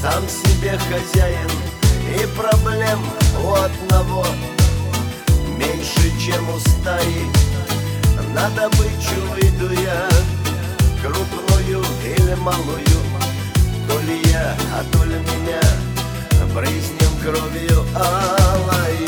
сам себе хозяин, и проблем у одного меньше, чем у стаи. На добычу выйду я, крупную или малую, то ли я, а то ли меня брызнем кровью алою.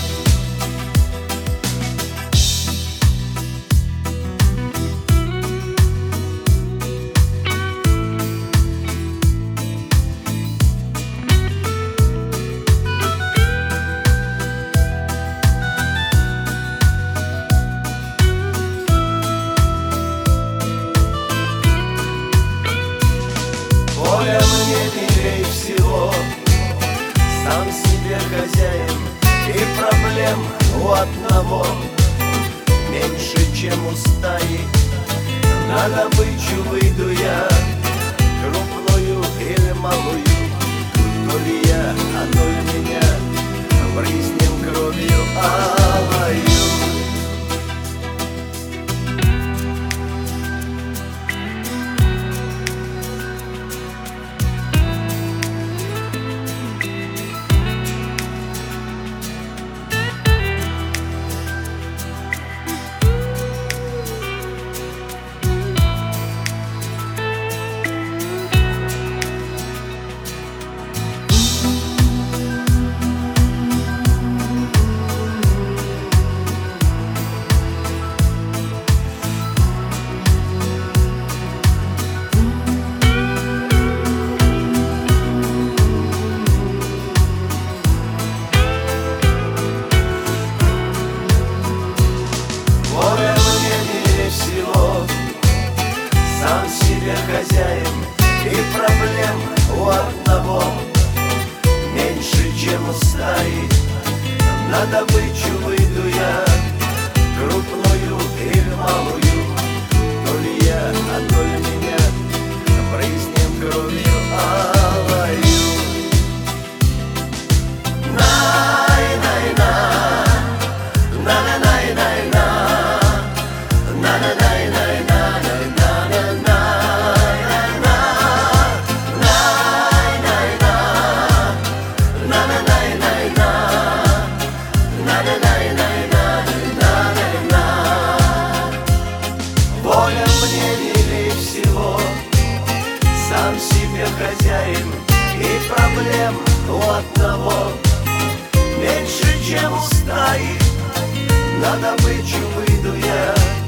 Воля мне милей всего, сам себе хозяин, и проблем у одного меньше, чем у стаи. На добычу выйду я, крупную или малую, то ли я, а то ли меня брызнем кровью алою. Сам себе хозяин, и проблем у одного меньше, чем у стаи. На добычу выйду я, крупную или малую, то ли я, а то ли меня брызнем кровью алою. Най-най-на, на-на-най-най-на, на-на-най-най-на. Воля мне милей всего, сам себе хозяин, и проблем у одного меньше, чем у стаи. На добычу выйду я,